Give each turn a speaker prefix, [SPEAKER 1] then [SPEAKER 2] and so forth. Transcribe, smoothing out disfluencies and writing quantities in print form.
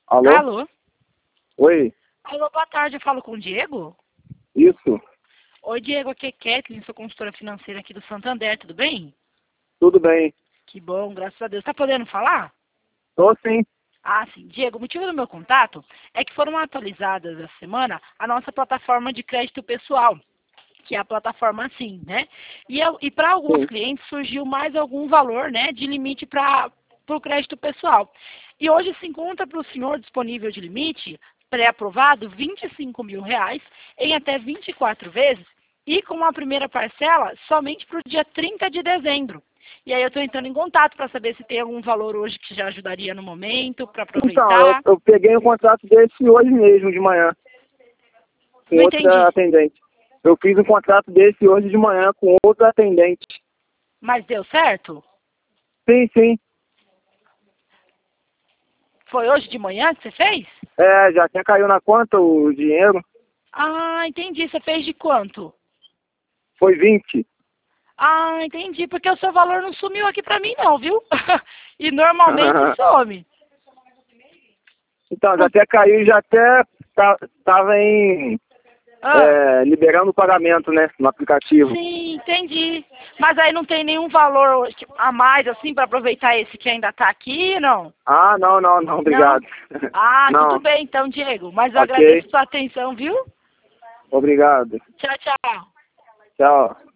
[SPEAKER 1] Alô?
[SPEAKER 2] Alô?
[SPEAKER 1] Oi,
[SPEAKER 2] Alô, boa tarde, eu falo com o Diego?
[SPEAKER 1] isso,
[SPEAKER 2] Oi, Diego, aqui é Kathleen, sou consultora financeira aqui do Santander, tudo bem?
[SPEAKER 1] tudo bem.
[SPEAKER 2] Que bom, graças a Deus. Tá podendo falar?
[SPEAKER 1] Tô sim.
[SPEAKER 2] Ah, sim. Diego, o motivo do meu contato é que foram atualizadas essa semana a nossa plataforma de crédito pessoal, que é a plataforma Assim, né? E para alguns
[SPEAKER 1] Sim.
[SPEAKER 2] clientes surgiu mais algum valor, né, de limite para o crédito pessoal. E hoje se encontra para o senhor disponível de limite pré-aprovado R$ 25.000 em até 24 vezes e com a primeira parcela somente para o dia 30 de dezembro. E aí eu estou entrando em contato para saber se tem algum valor hoje que já ajudaria no momento, para
[SPEAKER 1] Então, eu,
[SPEAKER 2] aproveitar.
[SPEAKER 1] eu peguei um contrato desse hoje mesmo, de manhã, com
[SPEAKER 2] Não
[SPEAKER 1] outra
[SPEAKER 2] entendi.
[SPEAKER 1] atendente. Eu fiz um contrato desse hoje de manhã com outra atendente.
[SPEAKER 2] Mas deu certo?
[SPEAKER 1] Sim, sim.
[SPEAKER 2] Foi hoje de manhã que você fez?
[SPEAKER 1] É, já tinha caiu na conta o dinheiro.
[SPEAKER 2] Ah, entendi. Você fez de quanto?
[SPEAKER 1] Foi 20.
[SPEAKER 2] Ah, entendi. Porque o seu valor não sumiu aqui pra mim não, viu? E normalmente some.
[SPEAKER 1] Então, já
[SPEAKER 2] Não-
[SPEAKER 1] até caiu, já até tava em
[SPEAKER 2] Ah,
[SPEAKER 1] liberando o pagamento, né, no aplicativo.
[SPEAKER 2] sim, entendi. Mas aí não tem nenhum valor a mais, assim, pra aproveitar esse que ainda tá aqui, não?
[SPEAKER 1] Ah, não, não, não,
[SPEAKER 2] Não?
[SPEAKER 1] obrigado.
[SPEAKER 2] Ah, tudo
[SPEAKER 1] Não,
[SPEAKER 2] bem então, Diego. Mas eu
[SPEAKER 1] ok,
[SPEAKER 2] agradeço a sua atenção, viu?
[SPEAKER 1] obrigado.
[SPEAKER 2] Tchau, tchau.
[SPEAKER 1] Tchau.